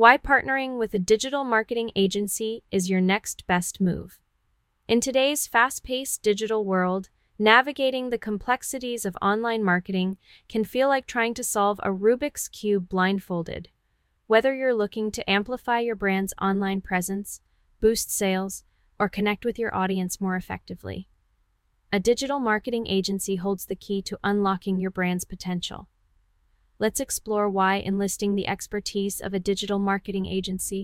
Why partnering with a digital marketing agency is your next best move. In today's fast-paced digital world, navigating the complexities of online marketing can feel like trying to solve a Rubik's Cube blindfolded. Whether you're looking to amplify your brand's online presence, boost sales, or connect with your audience more effectively, a digital marketing agency holds the key to unlocking your brand's potential. Let's explore why enlisting the expertise of a digital marketing agency,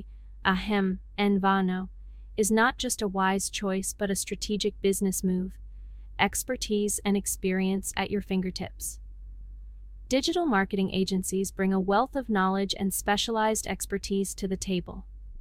Envano, is not just a wise choice but a strategic business move. Expertise and experience at your fingertips. Digital marketing agencies bring a wealth of knowledge and specialized expertise to the table.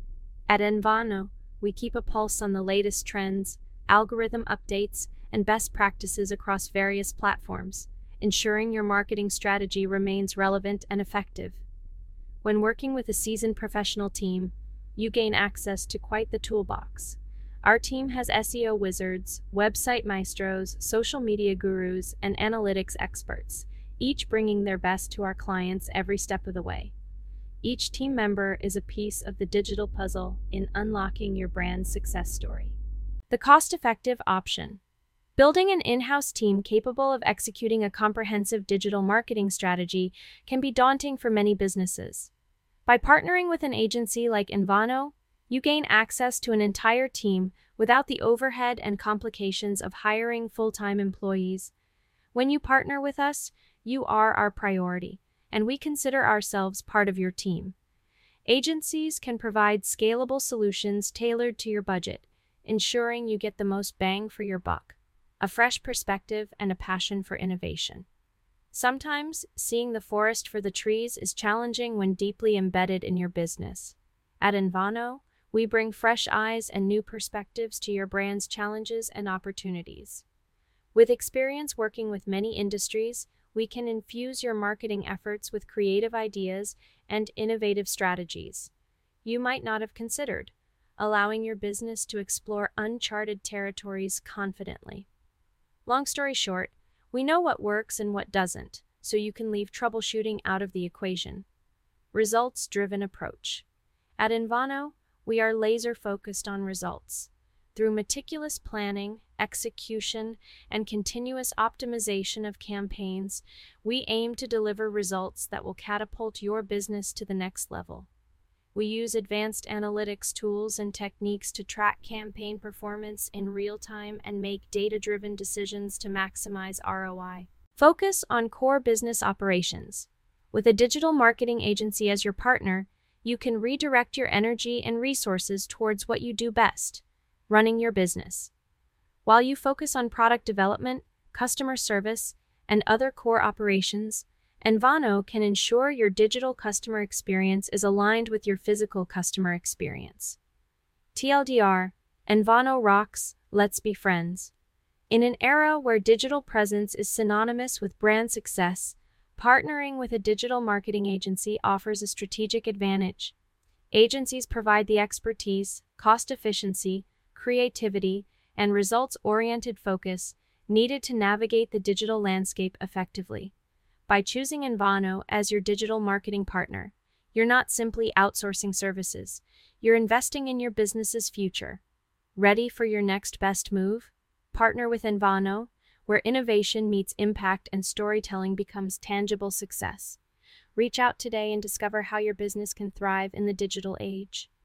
At Envano, we keep a pulse on the latest trends, algorithm updates, and best practices across various platforms, ensuring your marketing strategy remains relevant and effective. When working with a seasoned professional team, you gain access to quite the toolbox. Our team has SEO wizards, website maestros, social media gurus, and analytics experts, each bringing their best to our clients every step of the way. Each team member is a piece of the digital puzzle in unlocking your brand's success story. The cost-effective option. Building an in-house team capable of executing a comprehensive digital marketing strategy can be daunting for many businesses. By partnering with an agency like Envano, you gain access to an entire team without the overhead and complications of hiring full-time employees. When you partner with us, you are our priority, and we consider ourselves part of your team. Agencies can provide scalable solutions tailored to your budget, ensuring you get the most bang for your buck, a fresh perspective, and a passion for innovation. Sometimes, seeing the forest for the trees is challenging when deeply embedded in your business. At Envano, we bring fresh eyes and new perspectives to your brand's challenges and opportunities. With experience working with many industries, we can infuse your marketing efforts with creative ideas and innovative strategies you might not have considered, allowing your business to explore uncharted territories confidently. Long story short, we know what works and what doesn't, so you can leave troubleshooting out of the equation. Results-driven approach. At Envano, we are laser-focused on results. Through meticulous planning, execution, and continuous optimization of campaigns, we aim to deliver results that will catapult your business to the next level. We use advanced analytics tools and techniques to track campaign performance in real time and make data-driven decisions to maximize ROI. Focus on core business operations. With a digital marketing agency as your partner, you can redirect your energy and resources towards what you do best, running your business. While you focus on product development, customer service, and other core operations, Envano can ensure your digital customer experience is aligned with your physical customer experience. TLDR, Envano rocks, let's be friends. In an era where digital presence is synonymous with brand success, partnering with a digital marketing agency offers a strategic advantage. Agencies provide the expertise, cost efficiency, creativity, and results-oriented focus needed to navigate the digital landscape effectively. By choosing Envano as your digital marketing partner, you're not simply outsourcing services, you're investing in your business's future. Ready for your next best move? Partner with Envano, where innovation meets impact and storytelling becomes tangible success. Reach out today and discover how your business can thrive in the digital age.